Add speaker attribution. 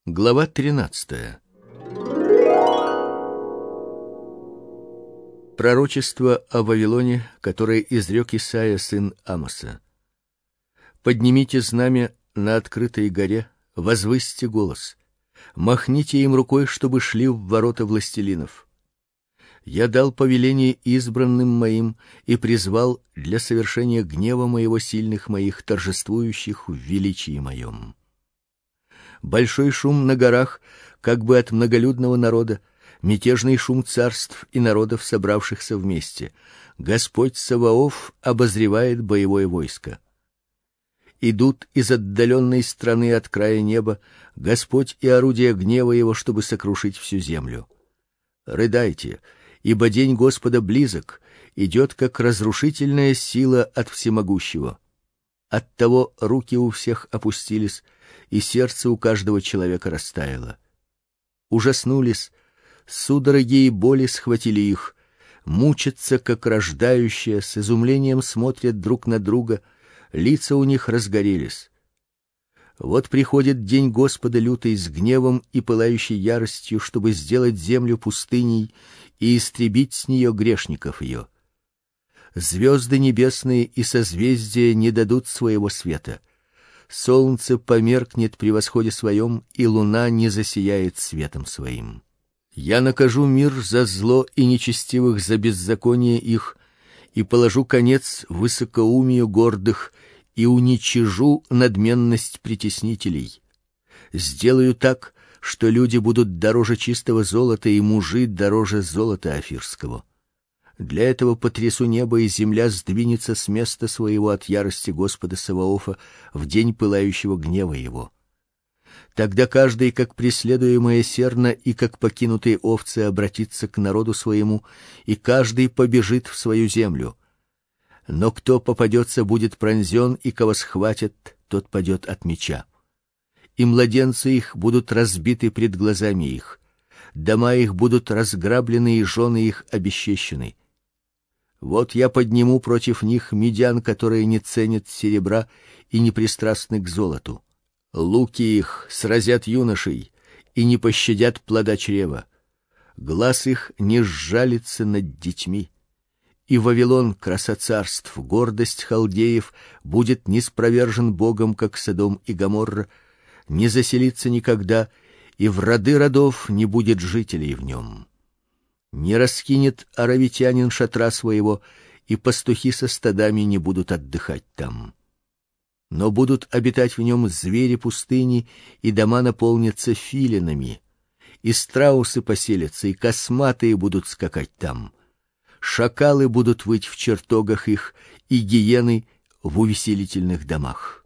Speaker 1: Глава 13. Пророчество о Вавилоне, которое изрек Исаия сын Амоса. Поднимите знамя на открытой горе, возвысьте голос, махните им рукой, чтобы шли в ворота властелинов. Я дал повеление избранным моим и призвал для совершения гнева моего сильных моих, торжествующих в величии моем. Большой шум на горах, как бы от многолюдного народа, мятежный шум царств и народов, собравшихся вместе. Господь Саваоф обозревает боевое войско. Идут из отдаленной страны от края неба Господь и орудия гнева его, чтобы сокрушить всю землю. Рыдайте, ибо день Господа близок, идет как разрушительная сила от всемогущего. Оттого руки у всех опустились, и сердце у каждого человека растаяло. Ужаснулись, судороги и боли схватили их, мучатся, как рождающие, с изумлением смотрят друг на друга, лица у них разгорелись. Вот приходит день Господа лютый с гневом и пылающей яростью, чтобы сделать землю пустыней и истребить с нее грешников ее. Звезды небесные и созвездия не дадут своего света. Солнце померкнет при восходе своем, и луна не засияет светом своим. Я накажу мир за зло и нечестивых за беззаконие их, и положу конец высокоумию гордых, и уничижу надменность притеснителей. Сделаю так, что люди будут дороже чистого золота, и мужи дороже золота офирского. Для этого потрясу небо, и земля сдвинется с места своего от ярости Господа Саваофа в день пылающего гнева его. Тогда каждый, как преследуемое серно и как покинутые овцы, обратится к народу своему, и каждый побежит в свою землю. Но кто попадется, будет пронзен, и кого схватят, тот падет от меча. И младенцы их будут разбиты пред глазами их, дома их будут разграблены, и жены их обесчещены. Вот я подниму против них медян, которые не ценят серебра и не пристрастны к золоту. Луки их сразят юношей и не пощадят плода чрева. Глаз их не сжалится над детьми. И Вавилон, краса царств, гордость халдеев, будет ниспровержен Богом, как Содом и Гоморра, не заселится никогда, и в роды родов не будет жителей в нем. Не раскинет аравитянин шатра своего, и пастухи со стадами не будут отдыхать там. Но будут обитать в нем звери пустыни, и дома наполнятся филинами, и страусы поселятся, и косматые будут скакать там. Шакалы будут выть в чертогах их, и гиены в увеселительных домах.